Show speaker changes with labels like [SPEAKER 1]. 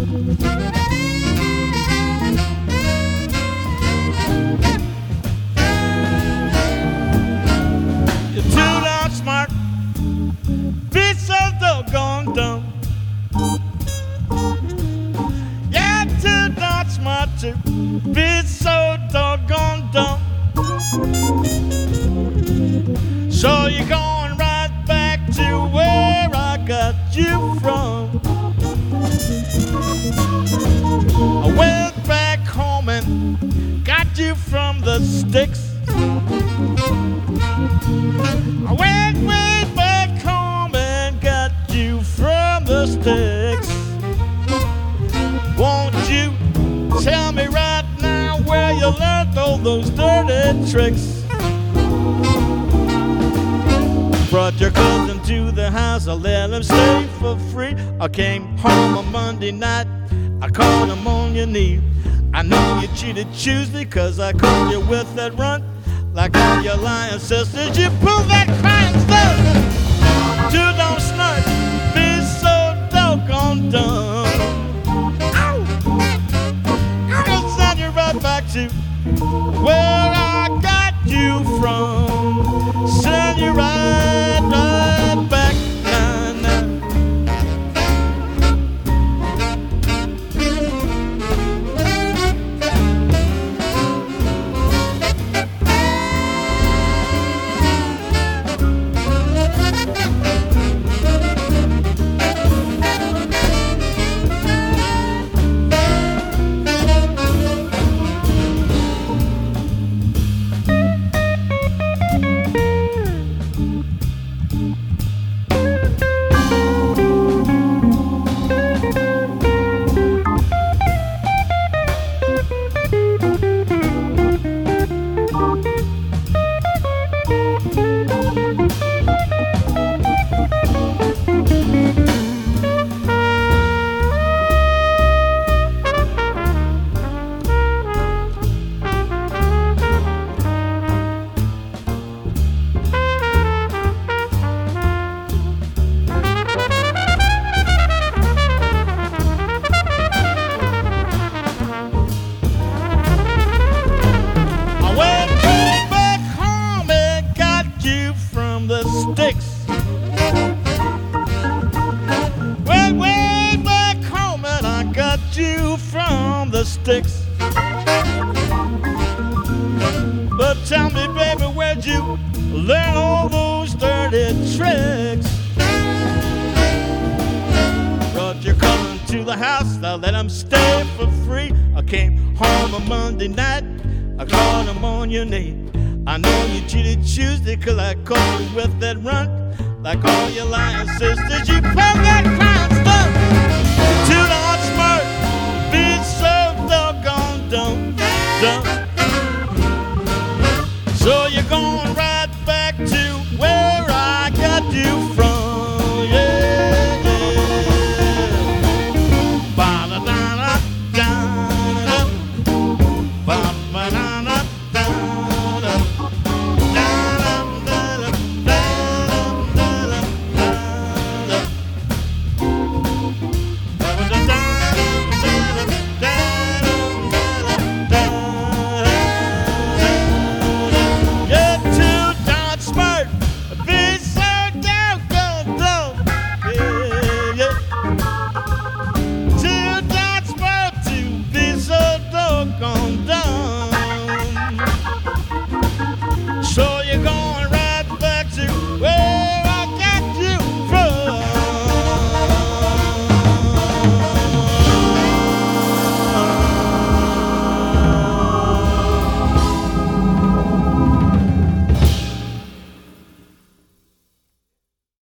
[SPEAKER 1] You're too darn smart, be so doggone dumb. You're too darn smart to be so doggone dumb. So you're going right back to where I got you from. I went back home and got you from the sticks. I went way back home and got you from the sticks. Won't you tell me right now where you learned all those dirty tricks? Brought your cousin to the house, I let him stay for free. I came home on Monday night, I called him on your knee. I know you cheated Tuesday, cause I caught you with that run. Like all your lying sisters, you pulled that crying stuff. Too don't snort, be so doggone dumb. Ow! I'm gonna send you right back to where I got you from. Send you right back. Nah, nah. The sticks. Way back home, and I got you from the sticks. But tell me, baby, where'd you learn all those dirty tricks? Brought your cousin to the house, I let him stay for free. I came home on Monday night, I called him on your name. I know you cheated Tuesday, cause I caught you with that run. Like all your lying sisters, you pulled that